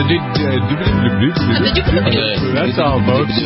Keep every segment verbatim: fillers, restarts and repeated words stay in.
the... That's all, folks.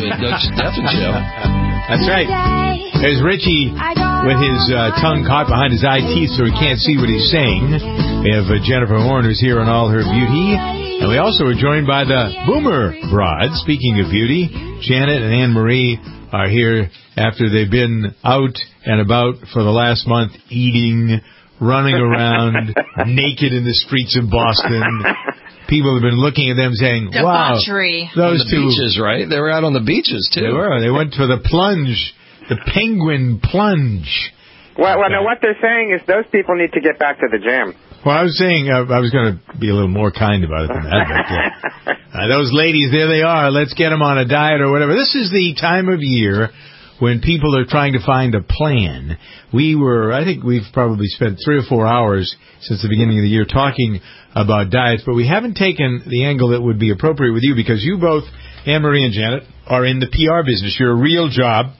That's right. There's Richie with his uh, tongue caught behind his eye teeth so he can't see what he's saying. We have uh, Jennifer Horn who's here in all her beauty. And we also are joined by the Boomer Broad. Speaking of beauty, Janet and Anne Marie are here after they've been out and about for the last month eating, running around naked in the streets of Boston. People have been looking at them saying, debauchery. Wow, those on the two beaches, right? They were out on the beaches, too. They were. They went for the plunge, the penguin plunge. Well, well, no, what they're saying is those people need to get back to the gym. Well, I was saying uh, I was going to be a little more kind about it than that. But, uh, uh, those ladies, there they are. Let's get them on a diet or whatever. This is the time of year when people are trying to find a plan. We were, I think we've probably spent three or four hours since the beginning of the year talking about diets, but we haven't taken the angle that would be appropriate with you because you both, Anne Marie and Janet, are in the P R business. Your real job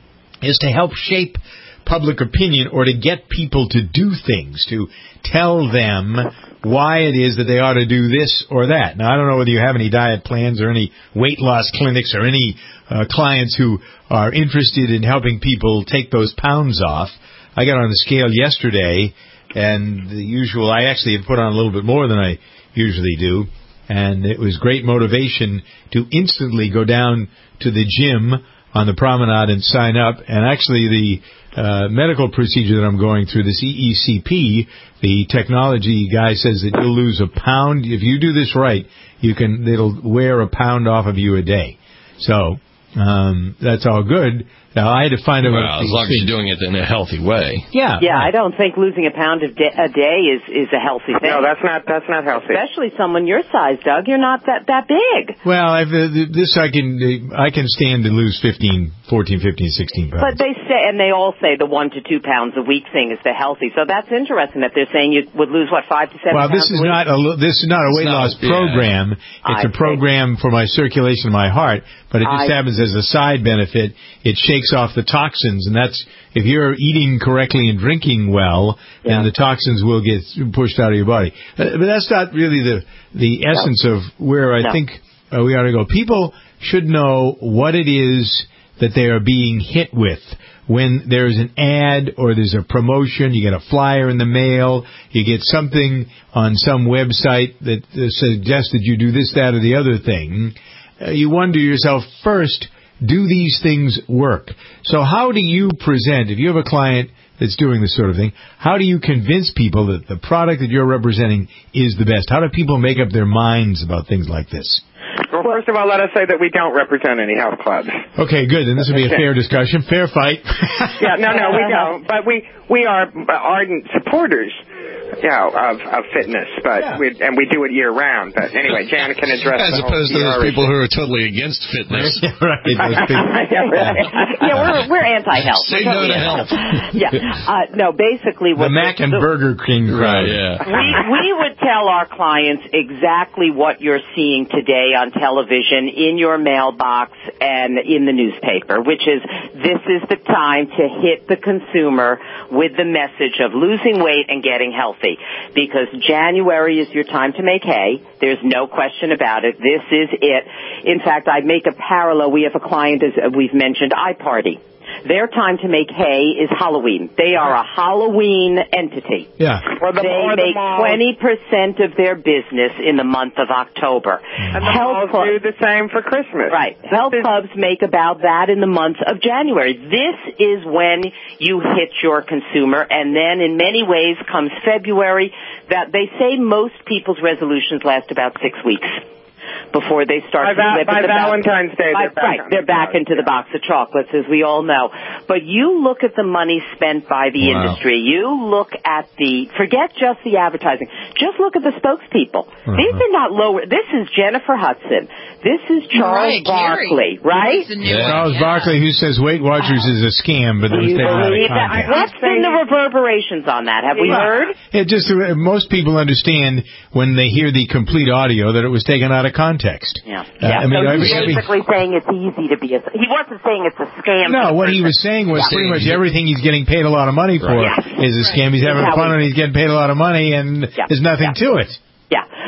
is to help shape public opinion or to get people to do things, to tell them why it is that they ought to do this or that. Now, I don't know whether you have any diet plans or any weight loss clinics or any uh, clients who are interested in helping people take those pounds off. I got on the scale yesterday, and the usual, I actually have put on a little bit more than I usually do, and it was great motivation to instantly go down to the gym on the promenade and sign up. And actually the uh, medical procedure that I'm going through, this E E C P, the technology guy says that you'll lose a pound. If you do this right, you can, it'll wear a pound off of you a day. So, um, that's all good. Now, I had to find out... Well, as long as you're doing it in a healthy way. Yeah. Yeah, right. I don't think losing a pound a day, a day is, is a healthy thing. No, that's not that's not healthy. Especially someone your size, Doug. You're not that, that big. Well, I've, uh, this I can I can stand to lose fifteen, fourteen, fifteen, sixteen pounds. But they say, and they all say the one to two pounds a week thing is the healthy. So that's interesting that they're saying you would lose, what, five to seven well, pounds this is a week? not a this is not a weight not, loss program. Yeah. It's I a program see. for my circulation of my heart, but it just I happens as a side benefit. It shakes off the toxins, and that's if you're eating correctly and drinking well, yeah. then the toxins will get pushed out of your body. But that's not really the the essence no. of where I no. think uh, we ought to go. People should know what it is that they are being hit with. When there's an ad or there's a promotion, you get a flyer in the mail, you get something on some website that uh, suggests that you do this, that, or the other thing, uh, you wonder to yourself, first, do these things work? So how do you present, if you have a client that's doing this sort of thing, how do you convince people that the product that you're representing is the best? How do people make up their minds about things like this? Well, first of all, let us say that we don't represent any health clubs. Okay, good. And this will be a fair discussion. Fair fight. Yeah, no, no, we don't. But we, we are ardent supporters, you know, of, of fitness, but yeah. we, and we do it year round. But anyway, Janet can address as the opposed to those people who are totally against fitness. Yeah, right. yeah, right. yeah, we're we're anti-health. Say we're no totally to health. Yeah, uh, no, basically what the Mac and the, Burger King crowd. Right, yeah. We we would tell our clients exactly what you're seeing today on television, in your mailbox, and in the newspaper, which is this is the time to hit the consumer with the message of losing weight and getting healthy. Because January is your time to make hay. There's no question about it. This is it. In fact, I make a parallel. We have a client, as we've mentioned, iParty. Their time to make hay is Halloween. They are a Halloween entity. Yeah. Or the, they or the make malls. twenty percent of their business in the month of October. And the Health malls do the same for Christmas. Right. Health clubs make about that in the month of January. This is when you hit your consumer, and then in many ways comes February. That they say most people's resolutions last about six weeks before they start by, to va- slip by in the Valentine's Day, by, they're back, right, they're back into yeah. the box of chocolates, as we all know. But you look at the money spent by the wow. industry. You look at the, forget just the advertising. Just look at the spokespeople. Uh-huh. These are not lower. This is Jennifer Hudson. This is Charles right, Barkley, right? Yeah. Charles yeah. Barkley, who says Weight Watchers is a scam, but it was You taken out of believe that? context. What's been the reverberations on that? Have we Well, heard? It just uh, most people understand when they hear the complete audio that it was taken out of context. Yeah. Uh, yeah. I mean, so I he's mean, basically saying it's easy to be a. He wasn't saying it's a scam. No, what he was saying was yeah. pretty much everything he's getting paid a lot of money for right. is a scam. He's having How fun we, and he's getting paid a lot of money, and yeah. there's nothing yeah. to it. Yeah,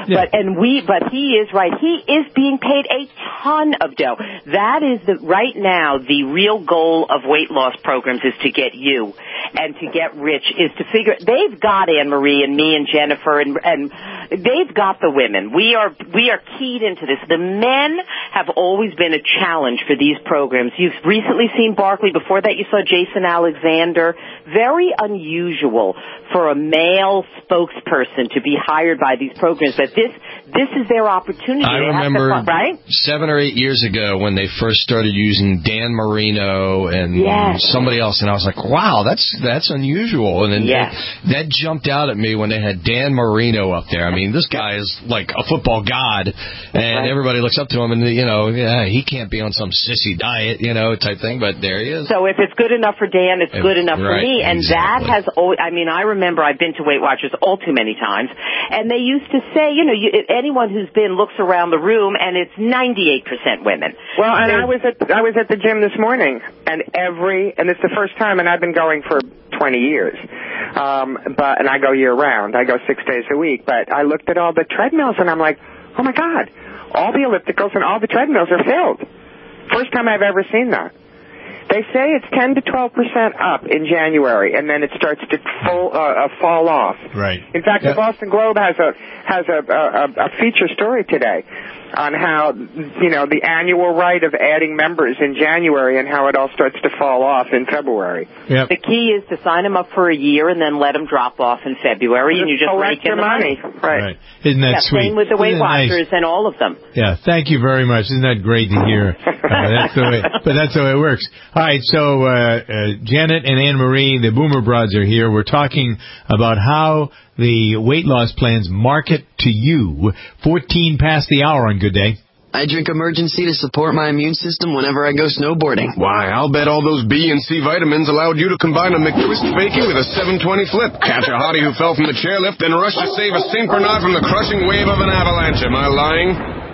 Yeah. But and we, but he is right. He is being paid a ton of dough. That is the right now. The real goal of weight loss programs is to get you and to get rich. Is to figure. They've got Anne Marie and me and Jennifer and and they've got the women. We are we are keyed into this. The men have always been a challenge for these programs. You've recently seen Barkley. Before that, you saw Jason Alexander. Very unusual for a male spokesperson to be hired by these programs. But this this is their opportunity. I they remember have to, right? seven or eight years ago when they first started using Dan Marino and yes. somebody else, and I was like, wow, that's that's unusual. And then yes. that, that jumped out at me when they had Dan Marino up there. I mean, this guy is like a football god, and right. everybody looks up to him, and, you know, yeah, he can't be on some sissy diet, you know, type thing, but there he is. So if it's good enough for Dan, it's good enough right, for me. And exactly. that has always, I mean, I remember I've been to Weight Watchers all too many times, and they used to say, you know, you, anyone who's been looks around the room, and it's ninety-eight percent women. Well, and I was at I was at the gym this morning, and every, and it's the first time, and I've been going for twenty years, um, but, and I go year round. I go six days a week, but I looked at all the treadmills, and I'm like, oh my God, all the ellipticals and all the treadmills are filled. First time I've ever seen that. They say it's ten to twelve percent up in January, and then it starts to full, uh, uh, fall off. Right. In fact, yeah. the Boston Globe has a has a, a, a feature story today on how, you know, the annual rite of adding members in January and how it all starts to fall off in February. Yep. The key is to sign them up for a year and then let them drop off in February, and you just rake in the money. money. Right. right. Isn't that yeah, sweet? Same with the Weight Isn't Watchers nice? and all of them. Yeah, thank you very much. Isn't that great to hear? Uh, that's the way, but that's the way it works. All right, so uh, uh, Janet and Anne Marie, the Boomer Broads, are here. We're talking about how the weight loss plans market to you. fourteen past the hour on Good Day. I drink Emergency to support my immune system whenever I go snowboarding. Why, I'll bet all those B and C vitamins allowed you to combine a McTwist fakie with a seven twenty flip. Catch a hottie who fell from the chairlift, then rush to save a Saint Bernard from the crushing wave of an avalanche. Am I lying?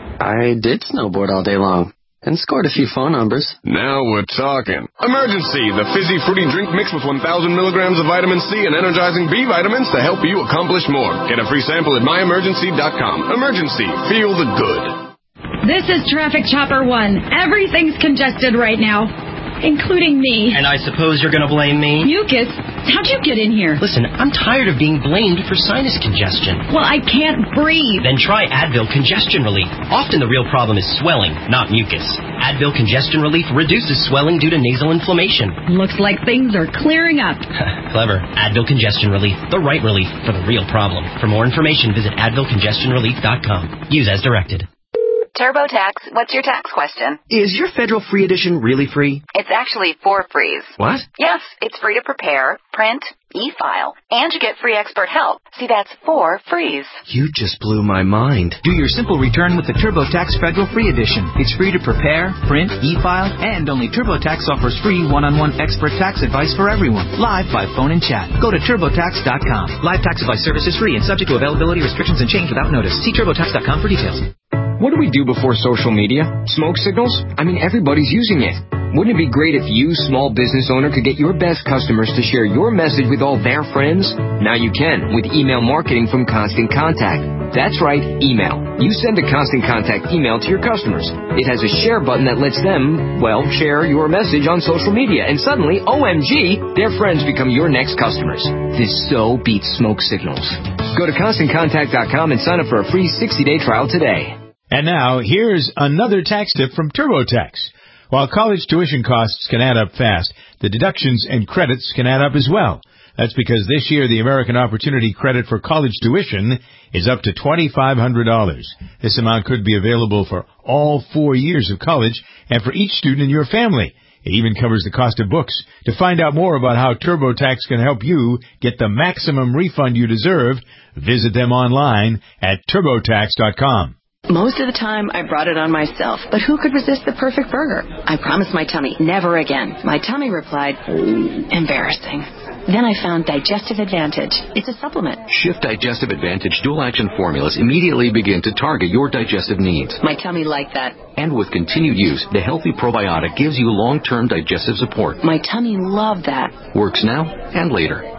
I did snowboard all day long and scored a few phone numbers. Now we're talking. Emergency, the fizzy fruity drink mixed with one thousand milligrams of vitamin C and energizing B vitamins to help you accomplish more. Get a free sample at my emergency dot com. Emergency, feel the good. This is Traffic Chopper One. Everything's congested right now, including me. And I suppose you're going to blame me? Mucus? How'd you get in here? Listen, I'm tired of being blamed for sinus congestion. Well, I can't breathe. Then try Advil Congestion Relief. Often the real problem is swelling, not mucus. Advil Congestion Relief reduces swelling due to nasal inflammation. Looks like things are clearing up. Clever. Advil Congestion Relief. The right relief for the real problem. For more information, visit advil congestion relief dot com. Use as directed. TurboTax, what's your tax question? Is your federal free edition really free? It's actually four frees. What? Yes, it's free to prepare, print, e-file, and you get free expert help. See, that's four frees. You just blew my mind. Do your simple return with the TurboTax Federal Free Edition. It's free to prepare, print, e-file, and only TurboTax offers free one-on-one expert tax advice for everyone, live by phone and chat. Go to turbo tax dot com. Live tax advice service is free and subject to availability restrictions and change without notice. See turbo tax dot com for details. What do we do before social media? Smoke signals? I mean, everybody's using it. Wouldn't it be great if you, small business owner, could get your best customers to share your message with all their friends? Now you can with email marketing from Constant Contact. That's right, email. You send a Constant Contact email to your customers. It has a share button that lets them, well, share your message on social media. And suddenly, O M G, their friends become your next customers. This so beats smoke signals. Go to constant contact dot com and sign up for a free sixty-day trial today. And now, here's another tax tip from TurboTax. While college tuition costs can add up fast, the deductions and credits can add up as well. That's because this year the American Opportunity Credit for college tuition is up to twenty-five hundred dollars. This amount could be available for all four years of college and for each student in your family. It even covers the cost of books. To find out more about how TurboTax can help you get the maximum refund you deserve, visit them online at turbo tax dot com. Most of the time, I brought it on myself, but who could resist the perfect burger? I promised my tummy, never again. My tummy replied, embarrassing. Then I found Digestive Advantage. It's a supplement. Shift Digestive Advantage dual action formulas immediately begin to target your digestive needs. My tummy liked that. And with continued use, the healthy probiotic gives you long-term digestive support. My tummy loved that. Works now and later.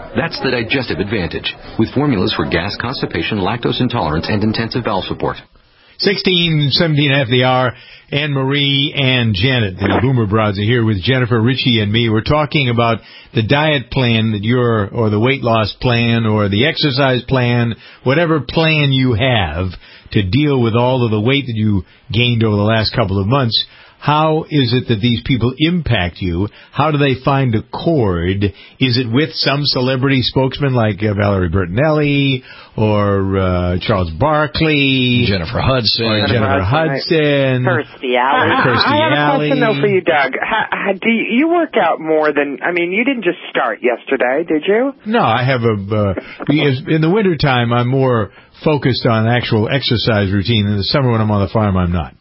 That's the Digestive Advantage, with formulas for gas, constipation, lactose intolerance, and intensive bowel support. sixteen, seventeen after the hour. Anne Marie and Janet, the Boomer Broads, are here with Jennifer, Richie, and me. We're talking about the diet plan that you're, or the weight loss plan, or the exercise plan, whatever plan you have to deal with all of the weight that you gained over the last couple of months. How is it that these people impact you? How do they find a chord? Is it with some celebrity spokesman like uh, Valerie Bertinelli or uh, Charles Barkley, Jennifer Hudson, or Jennifer, Jennifer Hudson, Kirstie Alley? I, Kirstie I have a Alley. question though for you, Doug. How, how, do you, you work out more than? I mean, you didn't just start yesterday, did you? No, I have a. Uh, because in the wintertime, I'm more focused on actual exercise routine. In the summer, when I'm on the farm, I'm not.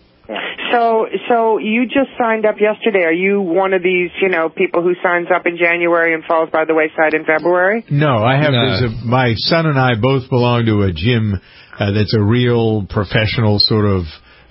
So, so you just signed up yesterday. Are you one of these, you know, people who signs up in January and falls by the wayside in February? No, I have. No. There's a, my son and I both belong to a gym uh, that's a real professional sort of.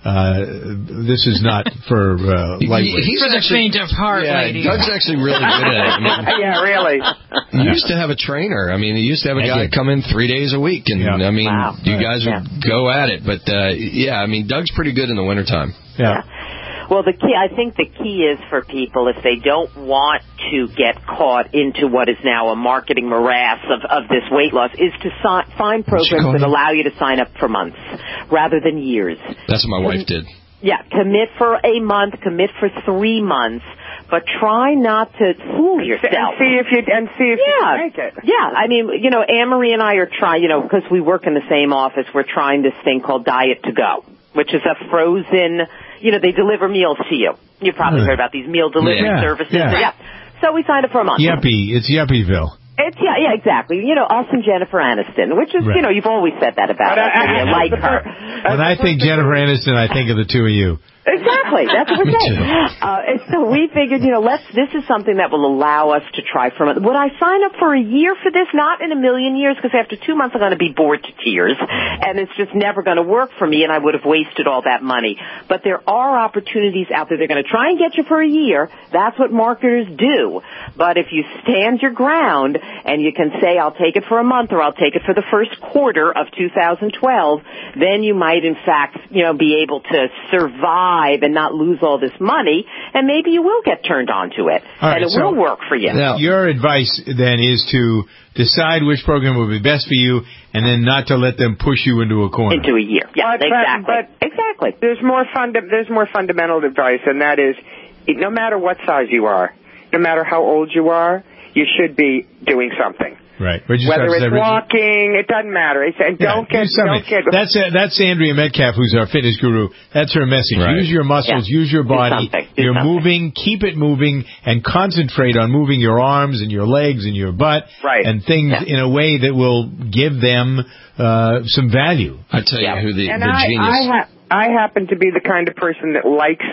Uh, this is not for uh, lightweight. He's For the actually, faint of heart, yeah, lady. Doug's actually really good at it. I mean, Yeah, really. he used to have a trainer. I mean, he used to have a I guy did. come in three days a week, and Yeah. I mean, Wow. you guys Yeah. would go at it. But uh, yeah, I mean, Doug's pretty good in the wintertime. Yeah. Well, the key, I think the key is for people, if they don't want to get caught into what is now a marketing morass of, of this weight loss, is to si- find programs that allow you to sign up for months rather than years. That's what my wife did. Yeah, commit for a month, commit for three months, but try not to fool yourself. And see if you and see if yeah. you can make it. Yeah, I mean, you know, Anne-Marie and I are trying, you know, because we work in the same office, we're trying this thing called Diet to Go, which is a frozen, you know, they deliver meals to you. You've probably Right. heard about these meal delivery Yeah, services. yeah. So we signed up for a month. Yuppie. It's Yuppieville. It's, yeah, yeah, exactly. You know, us and Jennifer Aniston, which is, Right. you know, you've always said that about But us, I- and you I- like the her. fir- When I think Jennifer Aniston, I think of the two of you. Exactly. That's what we're saying. Uh, and so we figured, you know, let's, this is something that will allow us to try for a month. Would I sign up for a year for this? Not in a million years, because after two months I'm going to be bored to tears, and it's just never going to work for me, and I would have wasted all that money. But there are opportunities out there. They're going to try and get you for a year. That's what marketers do. But if you stand your ground and you can say, I'll take it for a month or I'll take it for the first quarter of two thousand twelve, then you might, in fact, you know, be able to survive and not lose all this money, and maybe you will get turned on to it, All right, and it so will work for you. Now, your advice then is to decide which program will be best for you, and then not to let them push you into a corner. Into a year. Yeah, But- exactly. But, exactly. There's more funda- There's more fundamental advice, and that is, no matter what size you are, no matter how old you are, you should be doing something. Right. What'd you Whether start to it's say, Richard? walking, it doesn't matter. It's, and Yeah, don't get, do something. don't get. That's uh, that's Andrea Metcalf, who's our fitness guru. That's her message. Right. Use your muscles, Yeah. use your Do body. something. Do You're something. moving, keep it moving, and concentrate on moving your arms and your legs and your butt Right. and things Yeah. in a way that will give them uh, some value. I tell Yeah. you who the, And the I, genius. I, ha- I happen to be the kind of person that likes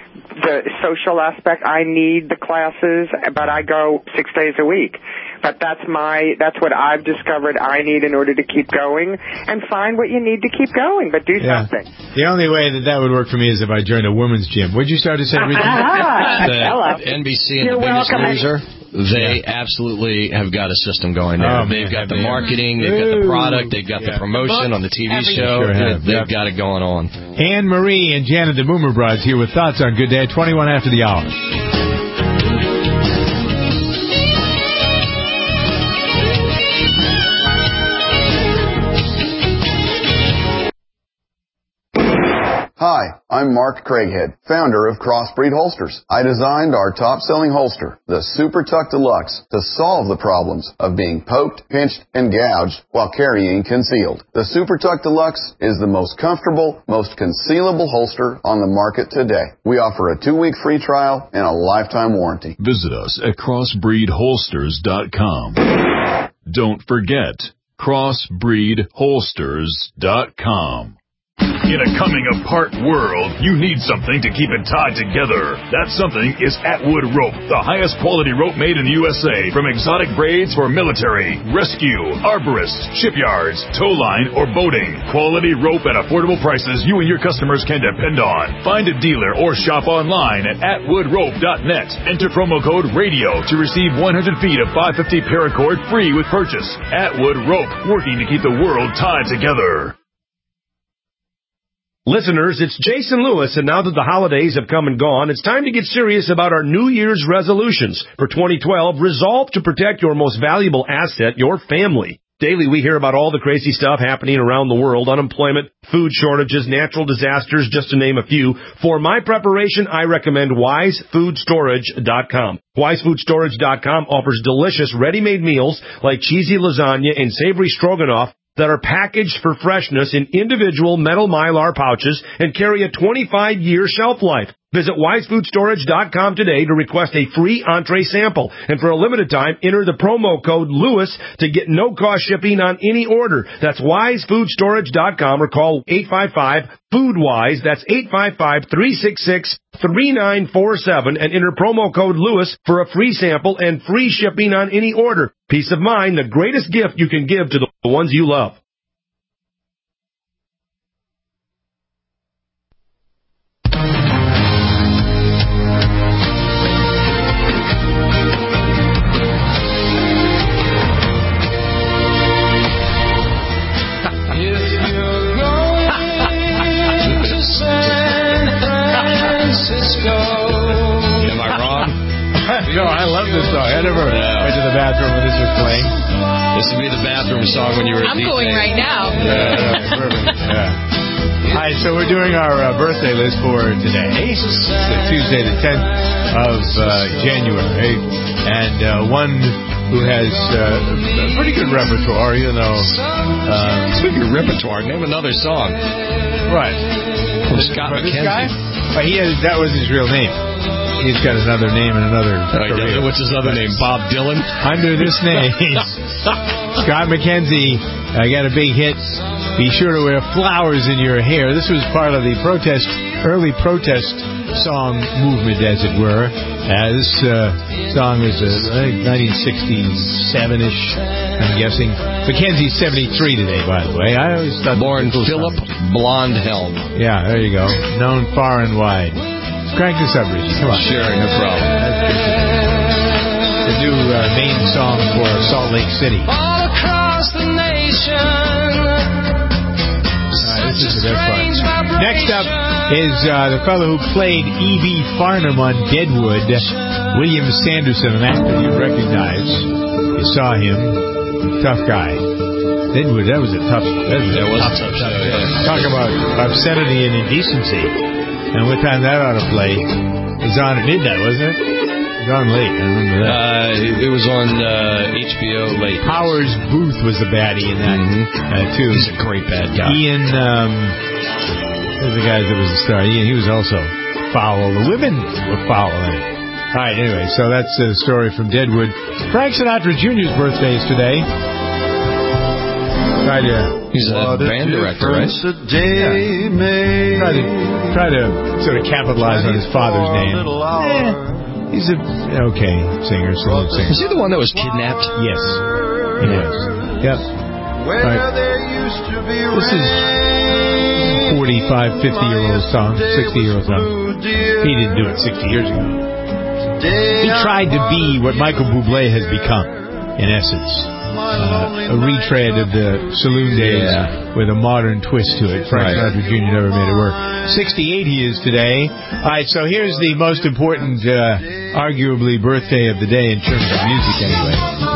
the social aspect. I need the classes, but I go six days a week. But that's my, that's what I've discovered I need in order to keep going, and find what you need to keep going, but do Yeah. something. The only way that that would work for me is if I joined a women's gym. What'd you start to say, Richard? Ah, hello. the N B C and You're The Biggest welcome. Loser, they absolutely have got a system going there. Oh, they've man, got the they- marketing, they've got the Ooh. product, they've got Yeah. the promotion on the T V Everything. show. Sure have. They've Yep. got it going on. Anne Marie and Janet, the Boomer Broads, here with thoughts on Good Day at twenty-one after the hour. Hi, I'm Mark Craighead, founder of Crossbreed Holsters. I designed our top-selling holster, the Super Tuck Deluxe, to solve the problems of being poked, pinched, and gouged while carrying concealed. The Super Tuck Deluxe is the most comfortable, most concealable holster on the market today. We offer a two-week free trial and a lifetime warranty. Visit us at crossbreed holsters dot com. Don't forget, crossbreed holsters dot com. In a coming-apart world, you need something to keep it tied together. That something is Atwood Rope, the highest quality rope made in the U S A. From exotic braids for military, rescue, arborists, shipyards, tow line, or boating. Quality rope at affordable prices you and your customers can depend on. Find a dealer or shop online at atwood rope dot net. Enter promo code RADIO to receive one hundred feet of five fifty paracord free with purchase. Atwood Rope, working to keep the world tied together. Listeners, it's Jason Lewis, and now that the holidays have come and gone, it's time to get serious about our New Year's resolutions. For twenty twelve, resolve to protect your most valuable asset, your family. Daily, we hear about all the crazy stuff happening around the world, unemployment, food shortages, natural disasters, just to name a few. For my preparation, I recommend wise food storage dot com. wise food storage dot com offers delicious ready-made meals like cheesy lasagna and savory stroganoff that are packaged for freshness in individual metal mylar pouches and carry a twenty-five year shelf life. Visit wise food storage dot com today to request a free entree sample. And for a limited time, enter the promo code LEWIS to get no-cost shipping on any order. That's wise food storage dot com or call eight five five, food wise. That's eight five five, three six six, three nine four seven and enter promo code LEWIS for a free sample and free shipping on any order. Peace of mind, the greatest gift you can give to the ones you love. No, I love this song. I never yeah. went to the bathroom when this was playing. This would be the bathroom song when you were. I'm going right now. Yeah, yeah, perfect. Yeah. Hi, so we're doing our uh, birthday list for today. It's uh, Tuesday, the tenth of uh, January, and uh, one who has uh, a pretty good repertoire, you know. Uh, Speaking of repertoire, name another song. Right. From Scott From McKenzie. This guy? Well, he has, that was his real name. He's got another name and another oh, career. What's his other name? Bob Dylan? Under this name, Scott McKenzie uh, got a big hit. Be sure to wear flowers in your hair. This was part of the protest, early protest song movement, as it were. Uh, this uh, song is uh, nineteen sixty-seven-ish, I'm guessing. McKenzie's seventy-three today, by the way. I always thought born Philip Blondhelm. Yeah, there you go. Known far and wide. Crank this up, Richie. Come on. Sure, no problem. The new uh, main song for Salt Lake City. All across the nation. All right, this is the best part. Next up is uh, the fellow who played E B. Farnham on Deadwood, William Sanderson, an actor you recognize. You saw him. Tough guy. Deadwood, that was a tough... That was, that a was tough, a tough show. tough Yeah. Talk about obscenity and indecency. And what time that ought to play? It was on at midnight, wasn't it? It was on late. I remember that. Uh, it was on uh, H B O late. Powers Booth was the baddie in that, mm-hmm. uh, too. He's a great bad guy. Ian, um, who was the guy that was the star? Ian, he was also foul. The women were foul in it. All right, anyway, so that's a story from Deadwood. Frank Sinatra Junior's birthday is today. Try to... He's a band director, right? Yeah. Try to, try to sort of capitalize on his father's name. Eh, he's a okay singer, solo singer. Is he the one that was kidnapped? Yes. He was. Yep. Right. This is forty-five, fifty-year-old song, sixty-year-old song. He didn't do it sixty years ago. He tried to be what Michael Bublé has become, in essence. Uh, a retread of the saloon days yeah. with a modern twist to it. Frank Sinatra right. Junior never made it work. sixty-eight he is today. All right, so here's the most important, uh, arguably, birthday of the day in terms of music, anyway.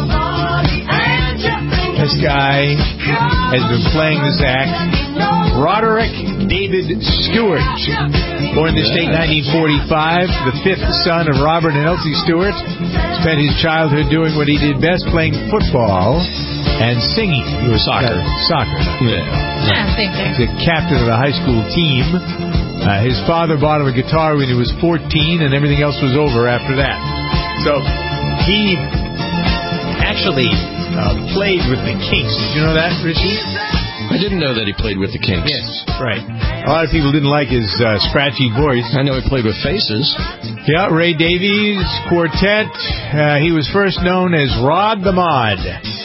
This guy has been playing this act. Roderick David Stewart, born this date nineteen forty-five, the fifth son of Robert and Elsie Stewart, spent his childhood doing what he did best, playing football and singing. He was soccer. Uh, soccer. Yeah. Yeah, same thing. The captain of the high school team. Uh, his father bought him a guitar when he was fourteen, and everything else was over after that. So he actually uh, played with the Kinks. Did you know that, Richie? I didn't know that he played with the Kinks. Yes, right. A lot of people didn't like his uh, scratchy voice. I know he played with Faces. Yeah, Ray Davies Quartet. Uh, he was first known as Rod the Mod.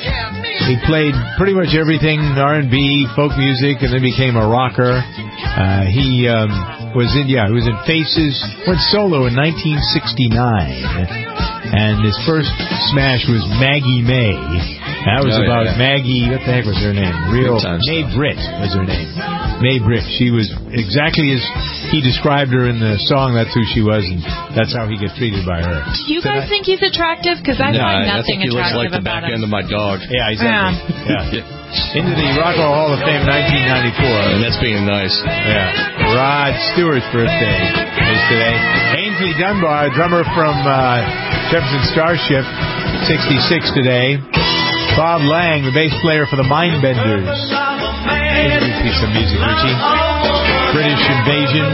He played pretty much everything, R and B, folk music, and then became a rocker. Uh, he um, was in, yeah, he was in Faces, went solo in nineteen sixty-nine. And his first smash was Maggie May. That was oh, about yeah. Maggie, what the heck was her name? Real May Britt was her name. May Britt. She was exactly as he described her in the song. That's who she was, and that's how he got treated by her. Do you guys think he's attractive? Because I no, find I nothing think he looks attractive like the about back him. end of my dog. Yeah, exactly. Yeah. yeah. Into the Rock and Roll Hall of Fame nineteen ninety-four. And that's being nice. Yeah. Rod Stewart's birthday is today. Ainsley Dunbar, drummer from uh, Jefferson Starship, sixty-six today. Bob Lang, the bass player for the Mindbenders. Here's a piece of music, Richie. British Invasion.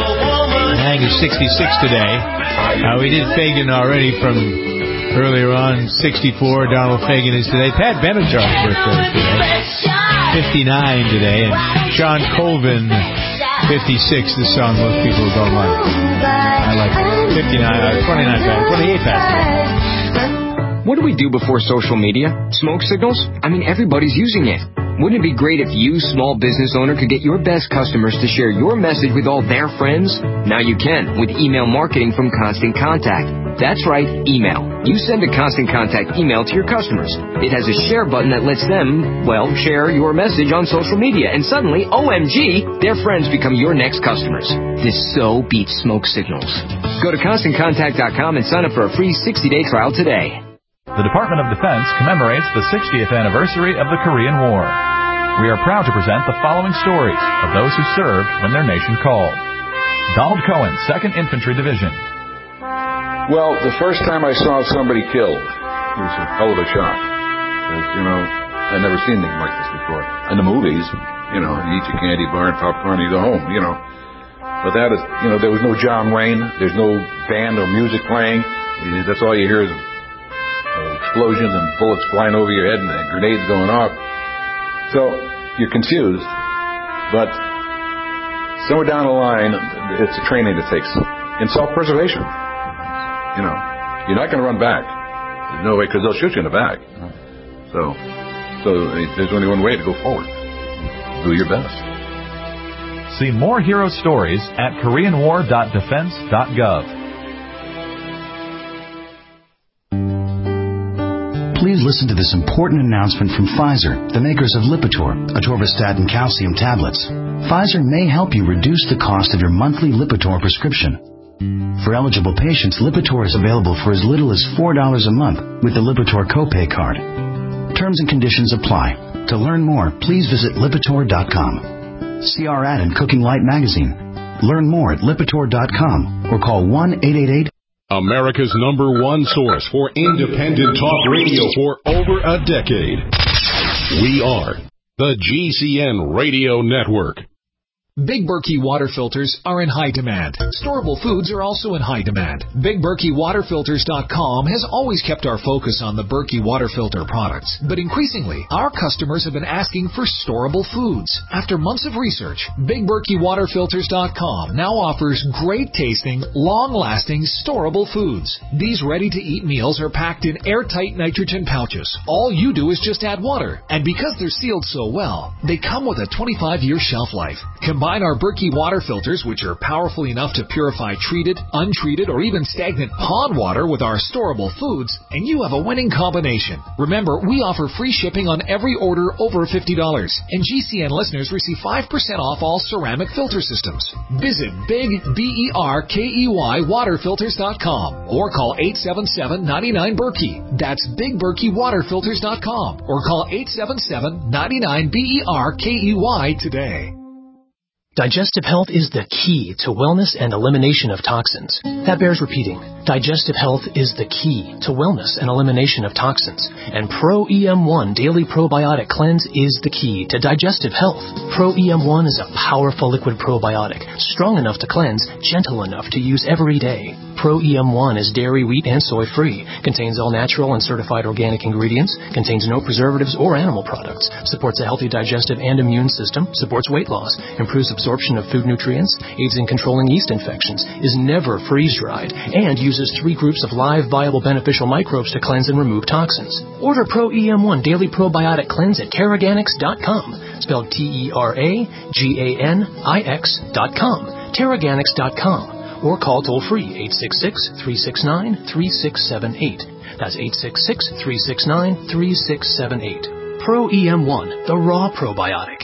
Lang is sixty-six today. Uh, we did Fagan already from earlier on. sixty-four, Donald Fagan is today. Pat Benatar's birthday is today. fifty-nine today. And Sean Colvin, fifty-six. This song most people don't like. I like it. fifty-nine, uh, twenty-nine, twenty-eight past. What do we do before social media? Smoke signals? I mean, everybody's using it. Wouldn't it be great if you, small business owner, could get your best customers to share your message with all their friends? Now you can with email marketing from Constant Contact. That's right, email. You send a Constant Contact email to your customers. It has a share button that lets them, well, share your message on social media. And suddenly, O M G, their friends become your next customers. This so beats smoke signals. Go to constant contact dot com and sign up for a free sixty-day trial today. The Department of Defense commemorates the sixtieth anniversary of the Korean War. We are proud to present the following stories of those who served when their nation called. Donald Cohen, second Infantry Division. Well, the first time I saw somebody killed, it was a hell of a shock. Because, you know, I'd never seen anything like this before. In the movies, you know, you eat your candy bar and popcorn and you go home, you know. But that is, you know, there was no John Wayne. There's no band or music playing. That's all you hear is explosions and bullets flying over your head and grenades going off. So you're confused, but somewhere down the line, it's a training that takes in self-preservation. You know, you're not going to run back. There's no way, because they'll shoot you in the back. So, so there's only one way to go forward. Do your best. See more hero stories at korean war dot defense dot gov. Please listen to this important announcement from Pfizer, the makers of Lipitor, atorvastatin calcium tablets. Pfizer may help you reduce the cost of your monthly Lipitor prescription. For eligible patients, Lipitor is available for as little as four dollars a month with the Lipitor copay card. Terms and conditions apply. To learn more, please visit Lipitor dot com. See our ad in Cooking Light magazine. Learn more at Lipitor dot com or call one eight eight eight. America's number one source for independent talk radio for over a decade. We are the G C N Radio Network. Big Berkey water filters are in high demand. Storable foods are also in high demand. Big Berkey Water Filters dot com has always kept our focus on the Berkey water filter products. But increasingly, our customers have been asking for storable foods. After months of research, Big Berkey Water Filters dot com now offers great tasting, long-lasting, storable foods. These ready-to-eat meals are packed in airtight nitrogen pouches. All you do is just add water. And because they're sealed so well, they come with a twenty-five year shelf life. Combine our Berkey water filters, which are powerful enough to purify treated, untreated, or even stagnant pond water with our storable foods, and you have a winning combination. Remember, we offer free shipping on every order over fifty dollars, and G C N listeners receive five percent off all ceramic filter systems. Visit Big B E R K E Y Water Filters dot com or call eight seven seven, nine nine, Berkey. That's Big Berkey Water Filters dot com or call eight seven seven, nine nine, B E R K E Y today. Digestive health is the key to wellness and elimination of toxins. That bears repeating. Digestive health is the key to wellness and elimination of toxins. And Pro E M one Daily Probiotic Cleanse is the key to digestive health. Pro E M one is a powerful liquid probiotic, strong enough to cleanse, gentle enough to use every day. Pro E M one is dairy, wheat, and soy free. Contains all natural and certified organic ingredients. Contains no preservatives or animal products. Supports a healthy digestive and immune system. Supports weight loss. Improves absorption of food nutrients. Aids in controlling yeast infections. Is never freeze-dried. And uses three groups of live, viable, beneficial microbes to cleanse and remove toxins. Order Pro E M one Daily Probiotic Cleanse at Terraganics dot com. Spelled T E R A G A N I X dot com. Terraganics dot com. Or call toll-free eight six six, three six nine, three six seven eight. That's eight six six, three six nine, three six seven eight. Pro E M one, the raw probiotic.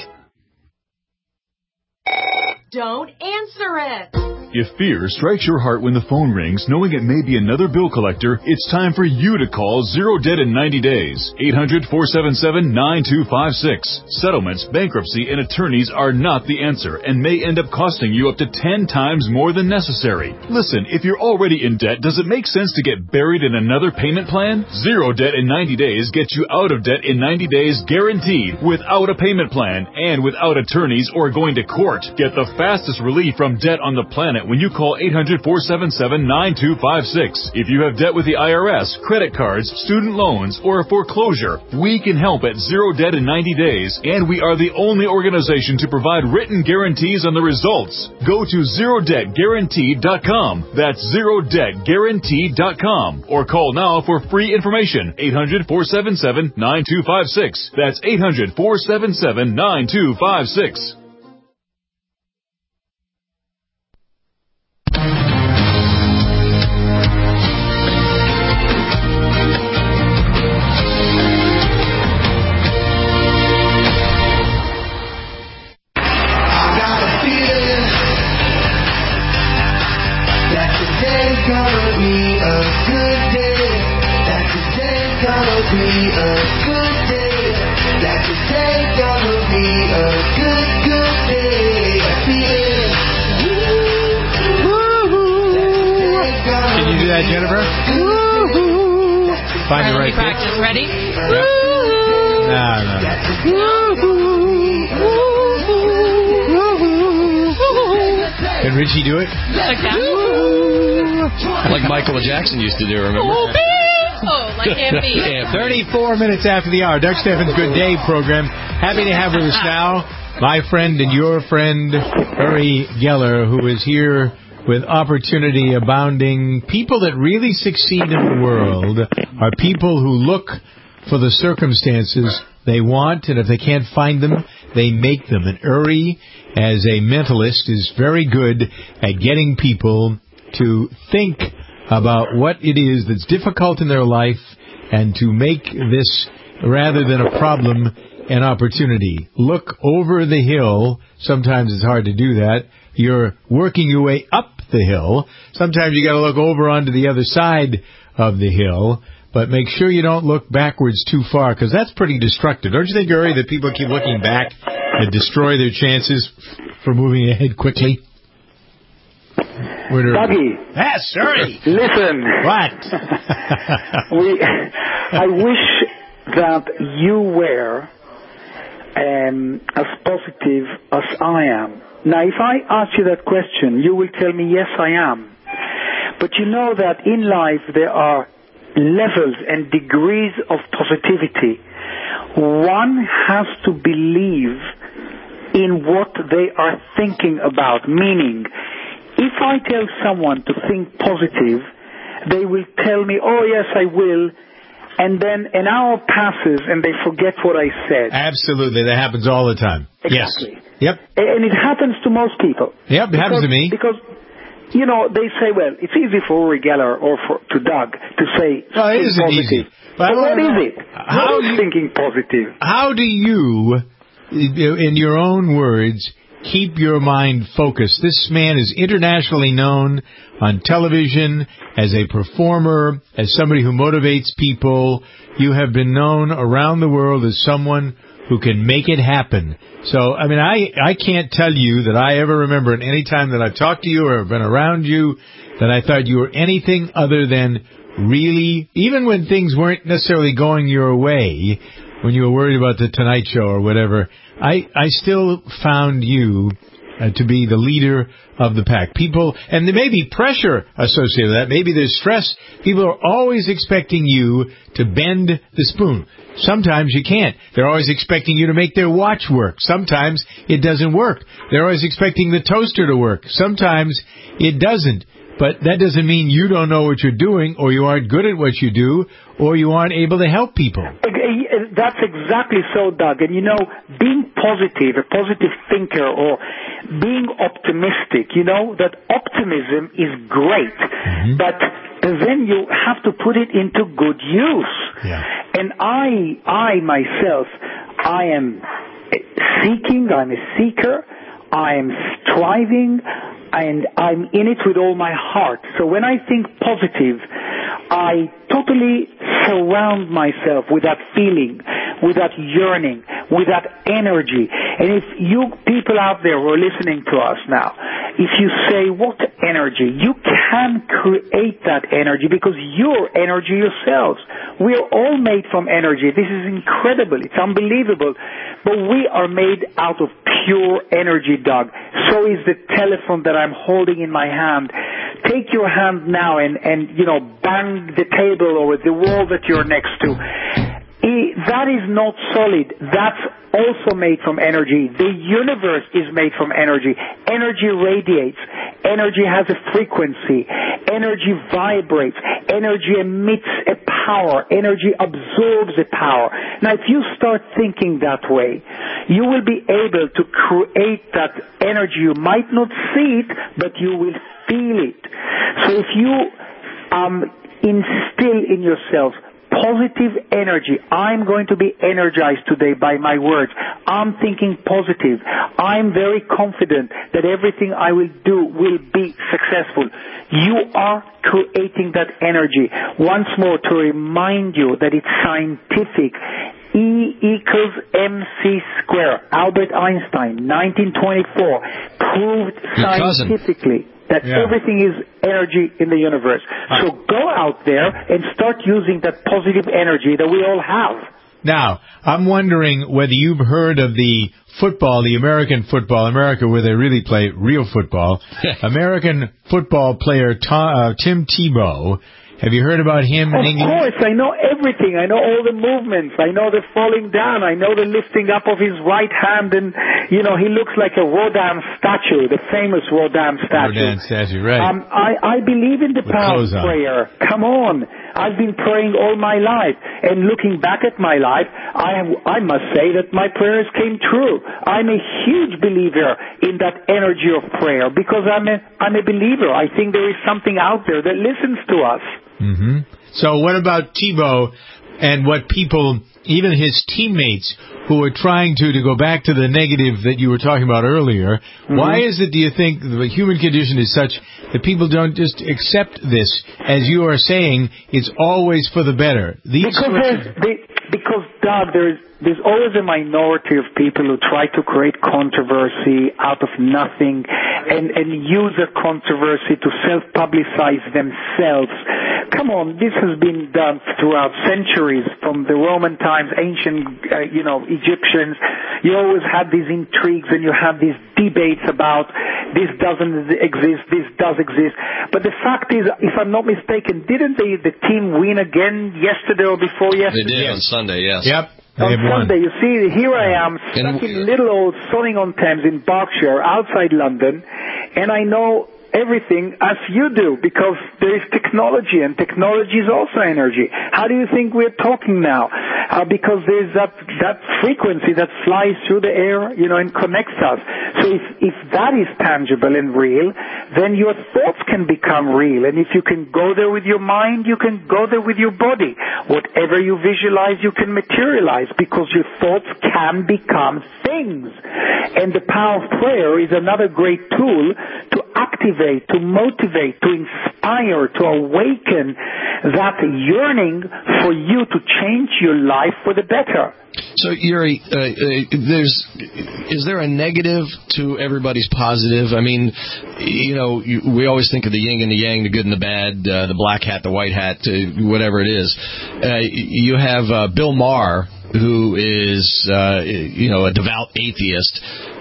Don't answer it. If fear strikes your heart when the phone rings, knowing it may be another bill collector, it's time for you to call Zero Debt in ninety days. eight hundred, four seven seven, nine two five six. Settlements, bankruptcy, and attorneys are not the answer and may end up costing you up to ten times more than necessary. Listen, if you're already in debt, does it make sense to get buried in another payment plan? Zero Debt in ninety days gets you out of debt in ninety days guaranteed, without a payment plan and without attorneys or going to court. Get the fastest relief from debt on the planet when you call eight hundred, four seven seven, nine two five six. If you have debt with the I R S, credit cards, student loans, or a foreclosure, we can help at Zero Debt in ninety days, and we are the only organization to provide written guarantees on the results. Go to zero debt guaranteed dot com. That's zero debt guaranteed dot com. Or call now for free information. eight hundred, four seven seven, nine two five six. That's eight hundred, four seven seven, nine two five six. Jennifer? Woo-hoo. Find the right practice. pitch. Ready? Yep. No, no, no. Can Richie do it? Like that? Like Michael Jackson used to do, remember? Oh, like M B. thirty-four minutes after the hour. Doug Steffens' Good Day program. Happy to have with us now my friend and your friend, Uri Geller, who is here with opportunity abounding. People that really succeed in the world are people who look for the circumstances they want, and if they can't find them, they make them. And Uri, as a mentalist, is very good at getting people to think about what it is that's difficult in their life and to make this, rather than a problem, an opportunity. Look over the hill. Sometimes it's hard to do that. You're working your way up the hill. Sometimes you got to look over onto the other side of the hill, but make sure you don't look backwards too far, because that's pretty destructive. Don't you think, Uri, that people keep looking back and destroy their chances for moving ahead quickly? Dougie. Yes, Uri. Listen. What? we, I wish that you were um, as positive as I am. Now, if I ask you that question, you will tell me, yes, I am. But you know that in life there are levels and degrees of positivity. One has to believe in what they are thinking about. Meaning, if I tell someone to think positive, they will tell me, oh, yes, I will. And then an hour passes and they forget what I said. Absolutely. That happens all the time. Exactly. Yes. Yep. And it happens to most people. Yep, it because, happens to me. Because, you know, they say, well, it's easy for Uri Geller or for, to Doug to say, well, it isn't positive. easy. But, but what know. is it? How what is you, thinking positive? How do you, in your own words, keep your mind focused? This man is internationally known on television as a performer, as somebody who motivates people. You have been known around the world as someone who can make it happen. So, I mean, I, I can't tell you that I ever remember in any time that I've talked to you or been around you that I thought you were anything other than really, even when things weren't necessarily going your way, when you were worried about the Tonight Show or whatever, I, I still found you uh, to be the leader of the pack. People, and there may be pressure associated with that. Maybe there's stress. People are always expecting you to bend the spoon. Sometimes you can't. They're always expecting you to make their watch work. Sometimes it doesn't work. They're always expecting the toaster to work. Sometimes it doesn't. But that doesn't mean you don't know what you're doing, or you aren't good at what you do, or you aren't able to help people. That's exactly so, Doug. And you know, being positive, a positive thinker, or being optimistic, you know, that optimism is great. Mm-hmm. But then you have to put it into good use. Yeah. And I, I myself, I am seeking, I'm a seeker, I am striving, and I'm in it with all my heart. So when I think positive, I totally surround myself with that feeling, with that yearning, with that energy. And if you people out there who are listening to us now, if you say, what energy? You can create that energy because you're energy yourselves. We are all made from energy. This is incredible. It's unbelievable. But we are made out of pure energy, Doug. So is the telephone that I'm holding in my hand. Take your hand now and, and you know, bang the table or the wall that you're next to. That is not solid. That's also made from energy. The universe is made from energy. Energy radiates. Energy has a frequency. Energy vibrates. Energy emits a power. Energy absorbs a power. Now, if you start thinking that way, you will be able to create that energy. You might not see it, but you will feel it. So if you um, instill in yourself positive energy. I'm going to be energized today by my words. I'm thinking positive. I'm very confident that everything I will do will be successful. You are creating that energy. Once more, to remind you that it's scientific. E equals mc squared. Albert Einstein, nineteen twenty-four, proved scientifically that yeah. everything is energy in the universe. So go out there and start using that positive energy that we all have. Now, I'm wondering whether you've heard of the football, the American football, America where they really play real football. American football player Tom, uh, Tim Tebow. Have you heard about him in England? Of course, I know everything. I know all the movements. I know the falling down. I know the lifting up of his right hand, and, you know, he looks like a Rodin statue, the famous Rodin statue. Rodin statue, right. Um, I, I believe in the With power of on. prayer. Come on. I've been praying all my life, and looking back at my life, I, am, I must say that my prayers came true. I'm a huge believer in that energy of prayer because I'm a, I'm a believer. I think there is something out there that listens to us. Mm-hmm. So what about Tebow and what people, even his teammates, who are trying to, to go back to the negative that you were talking about earlier, mm-hmm. why is it, do you think, the human condition is such that people don't just accept this? As you are saying, it's always for the better. These because, there's, they, because, Doug, there's, there's always a minority of people who try to create controversy out of nothing and, and use a controversy to self-publicize themselves. Come on, this has been done throughout centuries, from the Roman times, ancient, uh, you know, Egyptians. You always had these intrigues and you have these debates about this doesn't exist, this does exist. But the fact is, if I'm not mistaken, didn't the, the team win again yesterday or before yesterday? They did on Sunday, yes. Yep. On Sunday, you see, here I am, stuck in little old Sonning-on-Thames in Berkshire, outside London, and I know everything as you do, because there is technology, and technology is also energy. How do you think we're talking now? Uh, because there's that that frequency that flies through the air, you know, and connects us. So if, if that is tangible and real, then your thoughts can become real. And if you can go there with your mind, you can go there with your body. Whatever you visualize, you can materialize, because your thoughts can become things. And the power of prayer is another great tool to activate, to motivate, to inspire, to awaken that yearning for you to change your life for the better. So, Yuri, uh, uh, there's is there a negative to everybody's positive? I mean, you know, you, we always think of the yin and the yang, the good and the bad, uh, the black hat, the white hat, uh, whatever it is. Uh, you have uh, Bill Maher, who is, uh, you know, a devout atheist.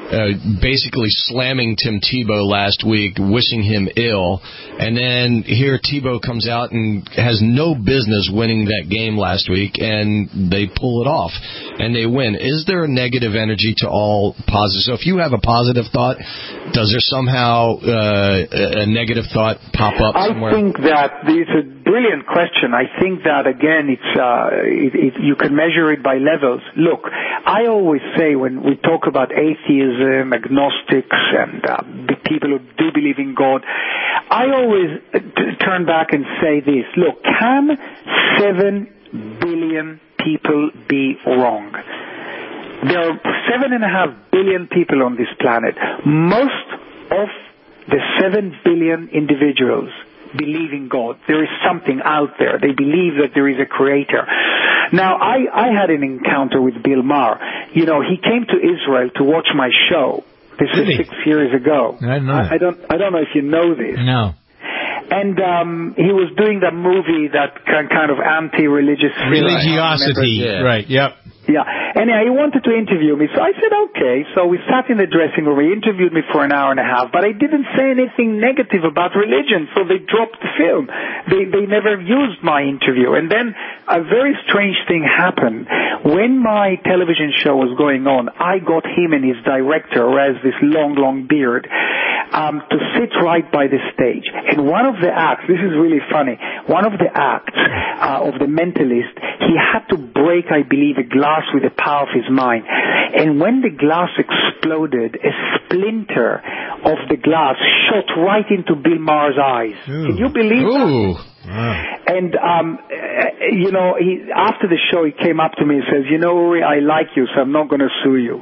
uh, basically slamming Tim Tebow last week, wishing him ill, and then here Tebow comes out and has no business winning that game last week, and they pull it off, and they win. Is there a negative energy to all positive? So if you have a positive thought, does there somehow uh, a negative thought pop up somewhere? I think that it's a brilliant question. I think that, again, it's uh, it, it, you can measure it by levels. Look, I always say when we talk about atheism, agnostics, and uh, the people who do believe in God, I always t- turn back and say this. Look, can seven billion people be wrong? There are seven and a half billion people on this planet. Most of the seven billion individuals believe in God. There is something out there. They believe that there is a creator. Now, I, I had an encounter with Bill Maher. You know, he came to Israel to watch my show. This was six years ago. I know. I, I don't. I don't know if you know this. No. And um, he was doing that movie, that kind of anti-religious religiosity. Yeah. Right. Yep. Yeah. Anyhow, he wanted to interview me, so I said, okay. So we sat in the dressing room. He interviewed me for an hour and a half, but I didn't say anything negative about religion, so they dropped the film. They they never used my interview. And then a very strange thing happened. When my television show was going on, I got him and his director, who has this long, long beard, um, to sit right by the stage. And one of the acts, this is really funny, one of the acts uh, of The Mentalist, he had to break, I believe, a glass with the power of his mind. And when the glass exploded, a splinter of the glass shot right into Bill Maher's eyes. Ooh. Can you believe Ooh. that? Wow. And, um, you know, he, after the show, he came up to me and says, you know, Uri, I like you, so I'm not going to sue you.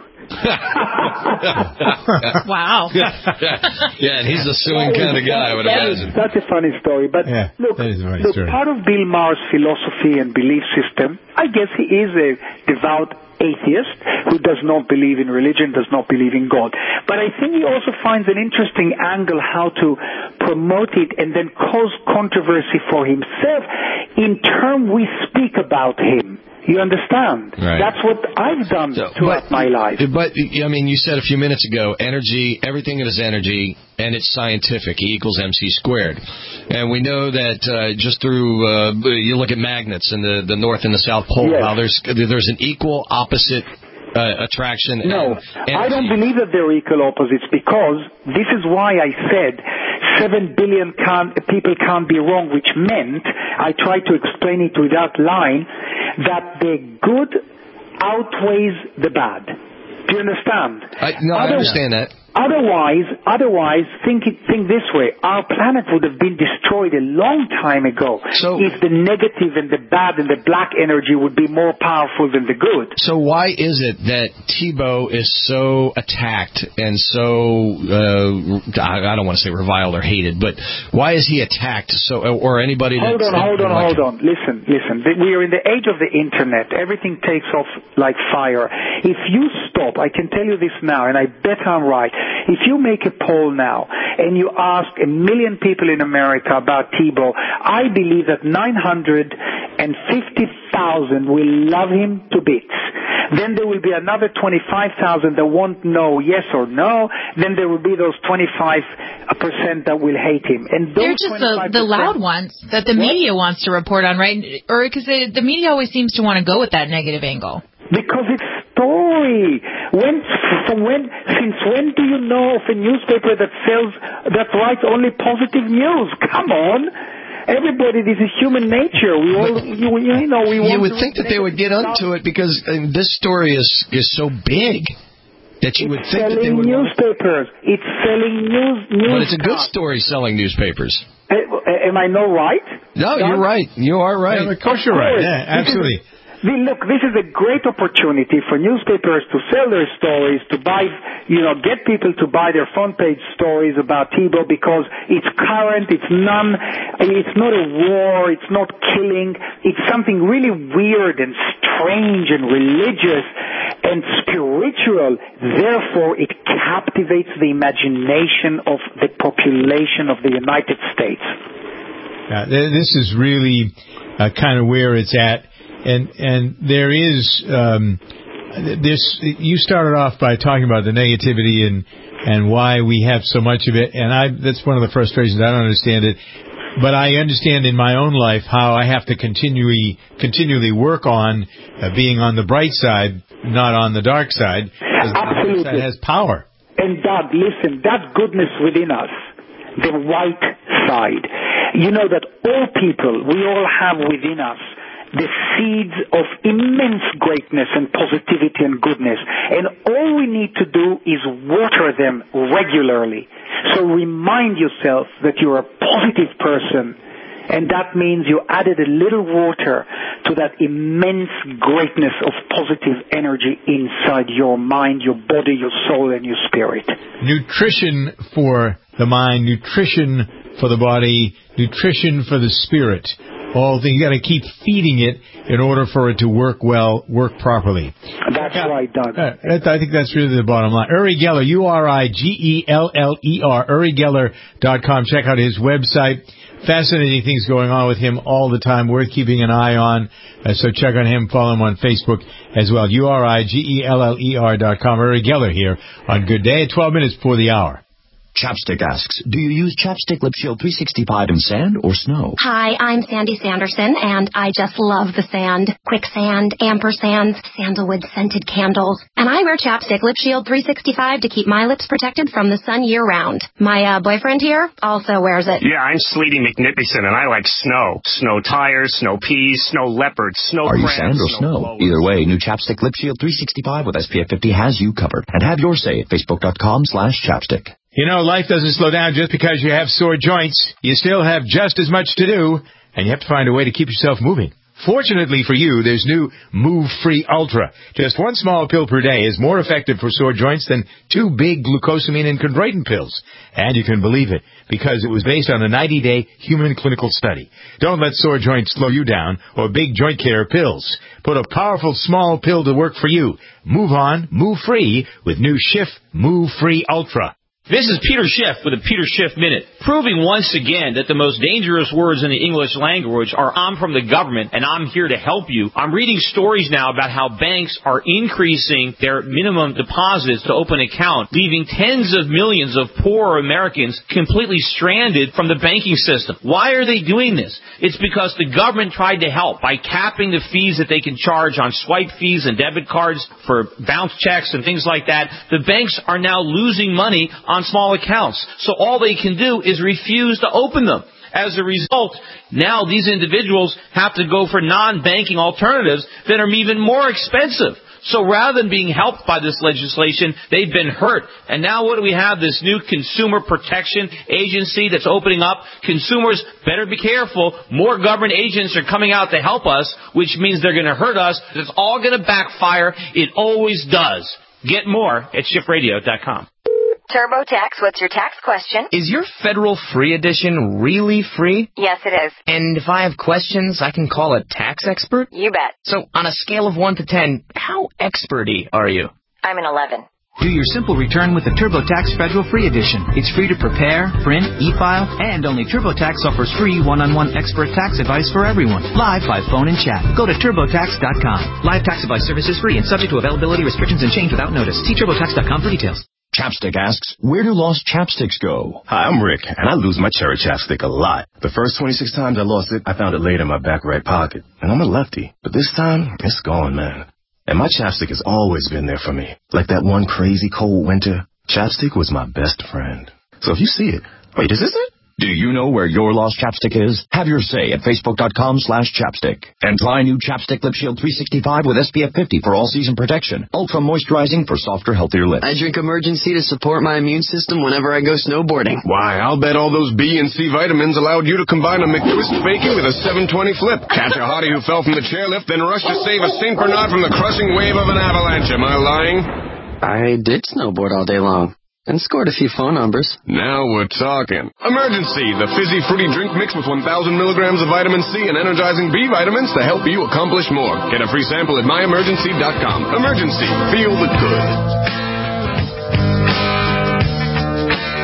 Wow. Yeah, and he's a suing kind of guy, I would that imagine. Is, that's a funny story. But yeah, look, right look story. part of Bill Maher's philosophy and belief system, I guess he is a devout atheist who does not believe in religion, does not believe in God. But I think he also finds an interesting angle how to promote it and then cause controversy for himself in terms we speak about him. You understand? Right. That's what I've done so, throughout but, my life. But, I mean, you said a few minutes ago, energy, everything is energy, and it's scientific. E equals M C squared. And we know that uh, just through, uh, you look at magnets in the, the North and the South Pole, yes. how there's, there's an equal opposite Uh, attraction. No, and I don't believe that they're equal opposites, because this is why I said seven billion can't, people can't be wrong, which meant, I tried to explain it without line, that the good outweighs the bad. Do you understand? I, no, Other, I understand that. Otherwise, otherwise, think it, think this way: our planet would have been destroyed a long time ago so, if the negative and the bad and the black energy would be more powerful than the good. So why is it that Tebow is so attacked and so uh, I don't want to say reviled or hated, but why is he attacked? So, or anybody? Hold that's on, hold on, like hold on. Listen, listen. We are in the age of the internet. Everything takes off like fire. If you stop, I can tell you this now, and I bet I'm right. If you make a poll now and you ask a million people in America about Tebow, I believe that nine hundred fifty thousand will love him to bits. Then there will be another twenty-five thousand that won't know yes or no. Then there will be those twenty-five percent that will hate him. And those they're just the, the loud ones that the media what? wants to report on, right? Or because the media always seems to want to go with that negative angle. Because it's story. When, from when, since when do you know of a newspaper that sells, that writes only positive news? Come on. Everybody, this is human nature. We all, you, you know, we want You would to think that they would get onto it because uh, this story is is so big that you it's would think that they would. Newspapers. It's selling news. news but it's a good story selling newspapers. Uh, am I not right? No, John? You're right. You are right. Yeah, of course you're right. Yeah, absolutely. Look, this is a great opportunity for newspapers to sell their stories, to buy, you know, get people to buy their front page stories about Tebow because it's current, it's none, it's not a war, it's not killing, it's something really weird and strange and religious and spiritual. Therefore, it captivates the imagination of the population of the United States. Uh, this is really uh, kind of where it's at. And and there is um, this you started off by talking about the negativity and and why we have so much of it, and I that's one of the frustrations. I don't understand it, but I understand in my own life how I have to continually continually work on uh, being on the bright side, not on the dark side. Absolutely, the dark side has power. And Doug, listen, that goodness within us, the white side, you know that all people, we all have within us the seeds of immense greatness and positivity and goodness. And all we need to do is water them regularly. So remind yourself that you're a positive person, and that means you added a little water to that immense greatness of positive energy inside your mind, your body, your soul, and your spirit. Nutrition for the mind, nutrition for the body, nutrition for the spirit. All things, you got to keep feeding it in order for it to work well, work properly. That's right, Doug. Uh, I think that's really the bottom line. Uri Geller, U R I G E L L E R, uri geller dot com. Check out his website. Fascinating things going on with him all the time. Worth keeping an eye on. Uh, so check on him. Follow him on Facebook as well. U R I G E L L E R dot com. Uri Geller here on Good Day at twelve minutes before the hour. Chapstick asks, do you use Chapstick Lip Shield three sixty-five in sand or snow? Hi, I'm Sandy Sanderson, and I just love the sand. Quicksand, ampersands, sandalwood scented candles. And I wear Chapstick Lip Shield three sixty-five to keep my lips protected from the sun year-round. My uh, boyfriend here also wears it. Yeah, I'm Sleety McNippison, and I like snow. Snow tires, snow peas, snow leopards, snow Are you crabs, sand or snow? snow Either way, new Chapstick Lip Shield three sixty-five with S P F fifty has you covered. And have your say at facebook.com slash chapstick. You know, life doesn't slow down just because you have sore joints. You still have just as much to do, and you have to find a way to keep yourself moving. Fortunately for you, there's new Move Free Ultra. Just one small pill per day is more effective for sore joints than two big glucosamine and chondroitin pills. And you can believe it, because it was based on a ninety-day human clinical study. Don't let sore joints slow you down or big joint care pills. Put a powerful small pill to work for you. Move on, move free with new Schiff Move Free Ultra. This is Peter Schiff with a Peter Schiff Minute, proving once again that the most dangerous words in the English language are "I'm from the government and I'm here to help you." I'm reading stories now about how banks are increasing their minimum deposits to open an account, leaving tens of millions of poor Americans completely stranded from the banking system. Why are they doing this? It's because the government tried to help by capping the fees that they can charge on swipe fees and debit cards for bounce checks and things like that. The banks are now losing money on small accounts. So all they can do is refuse to open them. As a result, now these individuals have to go for non-banking alternatives that are even more expensive. So rather than being helped by this legislation, they've been hurt. And now what do we have? This new Consumer Protection Agency that's opening up. Consumers better be careful. More government agents are coming out to help us, which means they're going to hurt us. It's all going to backfire. It always does. Get more at Schiff Radio dot com. TurboTax, what's your tax question? Is your federal free edition really free? Yes, it is. And if I have questions, I can call a tax expert? You bet. So on a scale of one to ten, how expert-y are you? I'm an eleven. Do your simple return with the TurboTax Federal Free Edition. It's free to prepare, print, e-file, and only TurboTax offers free one-on-one expert tax advice for everyone, live by phone and chat. Go to TurboTax dot com. Live tax advice service is free and subject to availability restrictions and change without notice. See TurboTax dot com for details. Chapstick asks, where do lost chapsticks go? Hi, I'm Rick, and I lose my cherry chapstick a lot. The first twenty-six times I lost it, I found it laid in my back right pocket. And I'm a lefty. But this time, it's gone, man. And my chapstick has always been there for me. Like that one crazy cold winter, chapstick was my best friend. So if you see it, wait, is this it? Do you know where your lost chapstick is? Have your say at facebook.com slash chapstick. And try new Chapstick Lip Shield three sixty-five with S P F fifty for all-season protection. Ultra moisturizing for softer, healthier lips. I drink Emergency to support my immune system whenever I go snowboarding. Why, I'll bet all those B and C vitamins allowed you to combine a McTwist bacon with a seven twenty flip. Catch a hottie who fell from the chairlift, then rush to save a Saint Bernard from the crushing wave of an avalanche. Am I lying? I did snowboard all day long. And scored a few phone numbers. Now we're talking. Emergency, the fizzy fruity drink mixed with one thousand milligrams of vitamin C and energizing B vitamins to help you accomplish more. Get a free sample at my emergency dot com. Emergency, feel the good.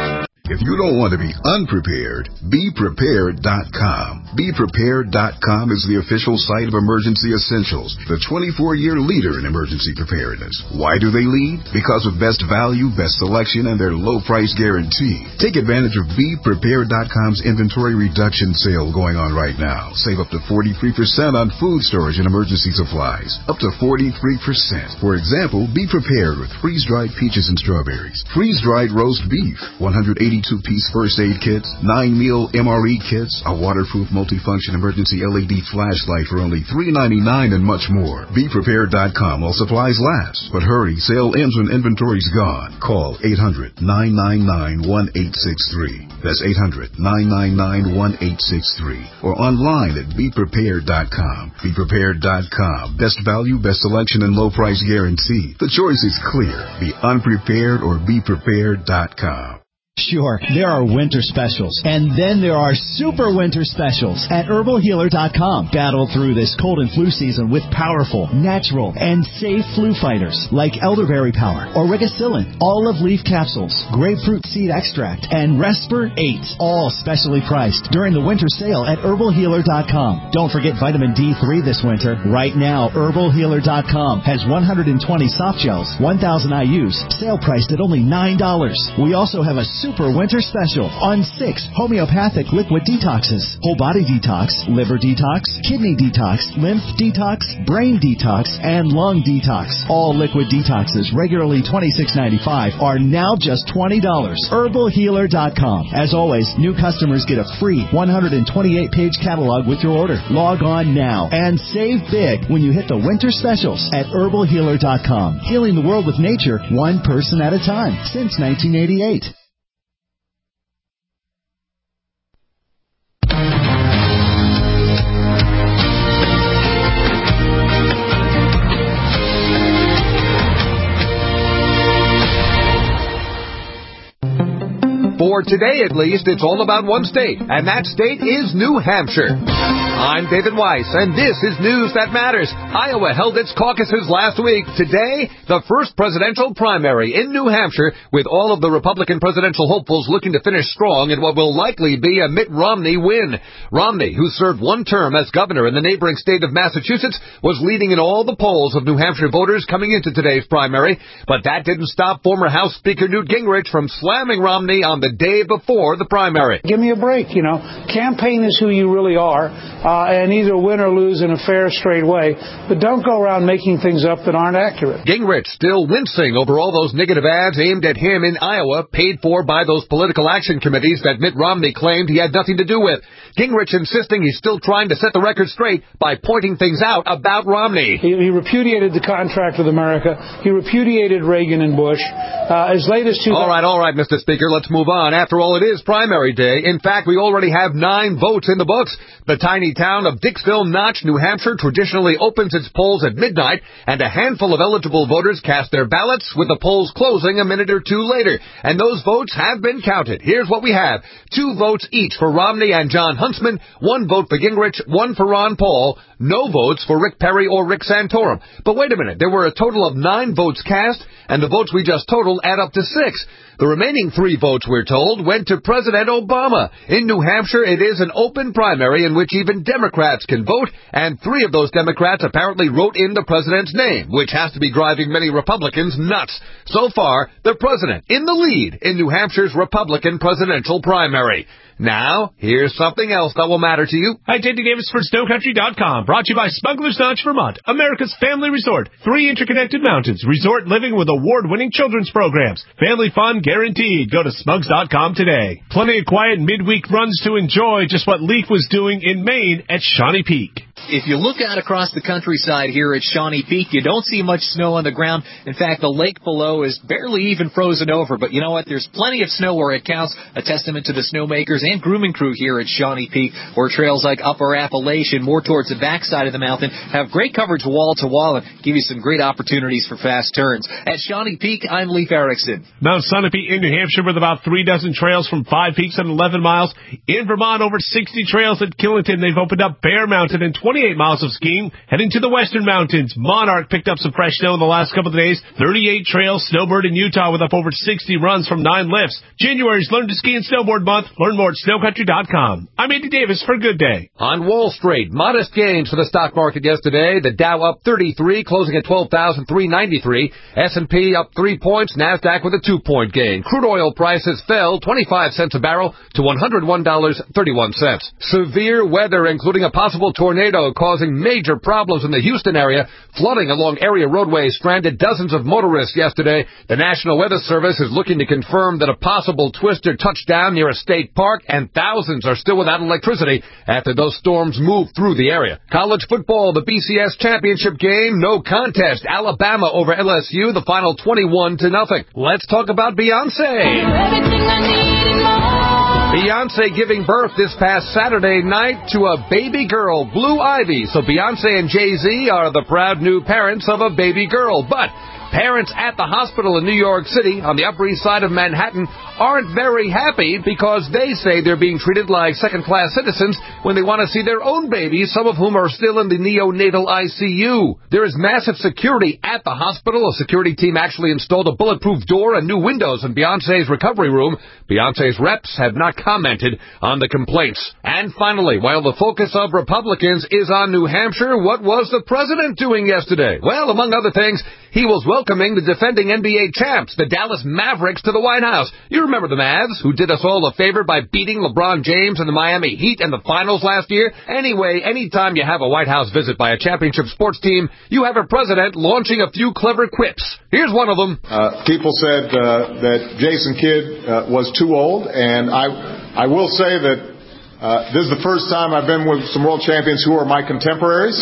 If you don't want to be unprepared, be prepared dot com. be prepared dot com is the official site of Emergency Essentials, the twenty-four year leader in emergency preparedness. Why do they lead? Because of best value, best selection, and their low price guarantee. Take advantage of be prepared dot com's inventory reduction sale going on right now. Save up to forty-three percent on food storage and emergency supplies. Up to forty-three percent. For example, be prepared with freeze-dried peaches and strawberries, freeze-dried roast beef, one hundred eighty-two piece first aid kits, nine meal M R E kits, a waterproof multifunction emergency L E D flashlight for only three ninety-nine, and much more. be prepared dot com while supplies last. But hurry, sale ends when inventory's gone. Call eight hundred, nine nine nine, one eight six three. That's eight hundred, nine nine nine, one eight six three. Or online at be prepared dot com. be prepared dot com. Best value, best selection, and low price guarantee. The choice is clear. Be unprepared or be prepared dot com. Sure, there are winter specials, and then there are super winter specials at herbal healer dot com. Battle through this cold and flu season with powerful, natural, and safe flu fighters like elderberry power, aurigicillin, olive leaf capsules, grapefruit seed extract, and Resper eight, all specially priced during the winter sale at herbal healer dot com. Don't forget vitamin D three this winter. Right now, herbal healer dot com has one hundred twenty soft gels, one thousand I U's, sale priced at only nine dollars. We also have a super Super winter special on six homeopathic liquid detoxes: whole body detox, liver detox, kidney detox, lymph detox, brain detox, and lung detox. All liquid detoxes, regularly twenty-six ninety-five, are now just twenty dollars. herbal healer dot com. As always, new customers get a free one hundred twenty-eight page catalog with your order. Log on now and save big when you hit the winter specials at herbal healer dot com. Healing the world with nature, one person at a time, since nineteen eighty-eight. For today, at least, it's all about one state, and that state is New Hampshire. I'm David Weiss, and this is News That Matters. Iowa held its caucuses last week. Today, the first presidential primary in New Hampshire, with all of the Republican presidential hopefuls looking to finish strong in what will likely be a Mitt Romney win. Romney, who served one term as governor in the neighboring state of Massachusetts, was leading in all the polls of New Hampshire voters coming into today's primary, but that didn't stop former House Speaker Newt Gingrich from slamming Romney on the day before the primary. Give me a break, you know. Campaign is who you really are, uh, and either win or lose in a fair, straight way. But don't go around making things up that aren't accurate. Gingrich still wincing over all those negative ads aimed at him in Iowa, paid for by those political action committees that Mitt Romney claimed he had nothing to do with. Gingrich insisting he's still trying to set the record straight by pointing things out about Romney. He, he repudiated the contract with America. He repudiated Reagan and Bush. Uh, as late as two. All right, all right, Mister Speaker, let's move on. After all, it is primary day. In fact, we already have nine votes in the books. The tiny town of Dixville Notch, New Hampshire, traditionally opens its polls at midnight, and a handful of eligible voters cast their ballots, with the polls closing a minute or two later. And those votes have been counted. Here's what we have. Two votes each for Romney and John Huntsman, one vote for Gingrich, one for Ron Paul, no votes for Rick Perry or Rick Santorum. But wait a minute, there were a total of nine votes cast, and the votes we just totaled add up to six. The remaining three votes, we're told, went to President Obama. In New Hampshire, it is an open primary in which even Democrats can vote, and three of those Democrats apparently wrote in the president's name, which has to be driving many Republicans nuts. So far, the president in the lead in New Hampshire's Republican presidential primary. Now, here's something else that will matter to you. Hi, J D Davis for Snow Country dot com. Brought to you by Smuggler's Notch, Vermont, America's family resort. Three interconnected mountains, resort living with award-winning children's programs. Family fun guaranteed. Go to Smugs dot com today. Plenty of quiet midweek runs to enjoy, just what Leaf was doing in Maine at Shawnee Peak. If you look out across the countryside here at Shawnee Peak, you don't see much snow on the ground. In fact, the lake below is barely even frozen over. But you know what? There's plenty of snow where it counts, a testament to the snowmakers and grooming crew here at Shawnee Peak, where trails like Upper Appalachian, more towards the backside of the mountain, have great coverage wall to wall and give you some great opportunities for fast turns. At Shawnee Peak, I'm Leif Erickson. Mount Sunapee in New Hampshire with about three dozen trails from five peaks and eleven miles. In Vermont, over sixty trails at Killington. They've opened up Bear Mountain and twenty twenty-eight miles of skiing. Heading to the Western Mountains, Monarch picked up some fresh snow in the last couple of days. thirty-eight trails, Snowbird in Utah with up over sixty runs from nine lifts. January's Learn to Ski and Snowboard Month. Learn more at snow country dot com. I'm Andy Davis for Good Day. On Wall Street, modest gains for the stock market yesterday. The Dow up thirty-three, closing at twelve thousand three hundred ninety-three. S and P up three points, NASDAQ with a two-point gain. Crude oil prices fell twenty-five cents a barrel to one hundred one dollars and thirty-one cents. Severe weather, including a possible tornado, causing major problems in the Houston area. Flooding along area roadways stranded dozens of motorists yesterday. The National Weather Service is looking to confirm that a possible twister touched down near a state park, and thousands are still without electricity after those storms moved through the area. College football, the B C S championship game, no contest. Alabama over L S U, the final twenty-one to nothing. Let's talk about Beyonce. Beyonce giving birth this past Saturday night to a baby girl, Blue Ivy. So Beyonce and Jay-Z are the proud new parents of a baby girl. But parents at the hospital in New York City on the Upper East Side of Manhattan aren't very happy because they say they're being treated like second-class citizens when they want to see their own babies, some of whom are still in the neonatal I C U. There is massive security at the hospital. A security team actually installed a bulletproof door and new windows in Beyonce's recovery room. Beyonce's reps have not commented on the complaints. And finally, while the focus of Republicans is on New Hampshire, what was the president doing yesterday? Well, among other things, he was welcoming the defending N B A champs, the Dallas Mavericks, to the White House. You remember the Mavs, who did us all a favor by beating LeBron James and the Miami Heat in the finals last year? Anyway, anytime you have a White House visit by a championship sports team, you have a president launching a few clever quips. Here's one of them. Uh, people said uh, that Jason Kidd uh, was too old, and I, I will say that Uh, this is the first time I've been with some world champions who are my contemporaries.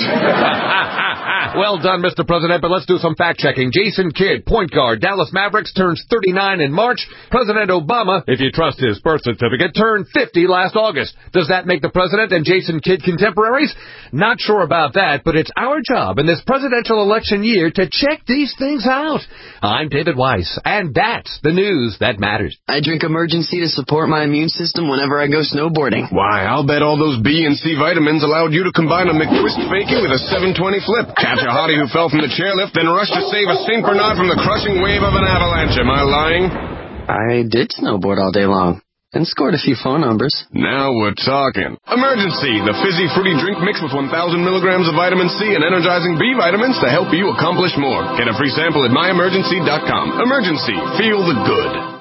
Well done, Mister President, but let's do some fact-checking. Jason Kidd, point guard, Dallas Mavericks, turns thirty-nine in March. President Obama, if you trust his birth certificate, turned fifty last August. Does that make the president and Jason Kidd contemporaries? Not sure about that, but it's our job in this presidential election year to check these things out. I'm David Weiss, and that's the news that matters. I drink Emergency to support my immune system whenever I go snowboarding. Why, I'll bet all those B and C vitamins allowed you to combine a McTwist fakie with a seven twenty flip. Catch a hottie who fell from the chairlift, then rush to save a synchronaut from the crushing wave of an avalanche. Am I lying? I did snowboard all day long and scored a few phone numbers. Now we're talking. Emergency, the fizzy fruity drink mixed with one thousand milligrams of vitamin C and energizing B vitamins to help you accomplish more. Get a free sample at my emergency dot com. Emergency, feel the good.